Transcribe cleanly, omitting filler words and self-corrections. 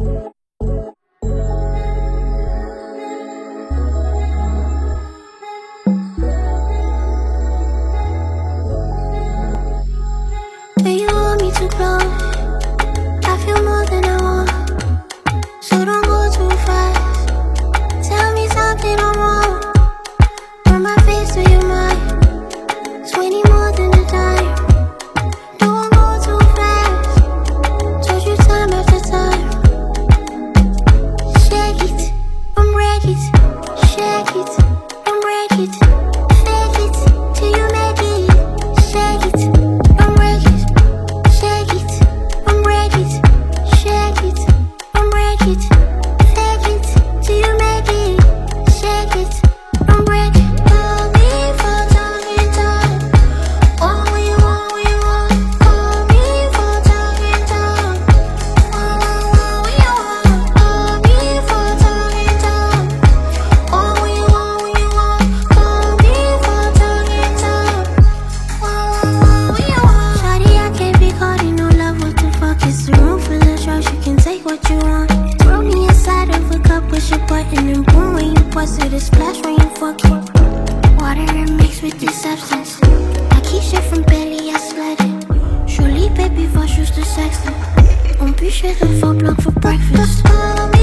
Do you want me to close? I feel more than I want, so don't go too fast. Tell me something I'm wrong. Turn my face to your mind. 20 more than a dime. Don't go too fast. Told you time after time. Shake it, don't break it. Shake it, don't break it. Fake it till you make it. Shake it, don't break it. Shake it, don't break it. Shake it, don't break it. Fake it till you make it. Shake it, don't break it. Call me for talking time. All we want. Call me for talking time. All we want. Call me for talking time. All we want. Call me for talking time. All we want. Shawty, I can't be caught in no love. What the fuck is the room full of drugs? You can take what you want. Throw me inside of a cup, push a button and boom. When you bust it, a splash when you fuck it. Water and mixed with this substance. I keep shit from belly, I slide it. Surely baby, va juste sexting. On peut chez le faux blanc for breakfast.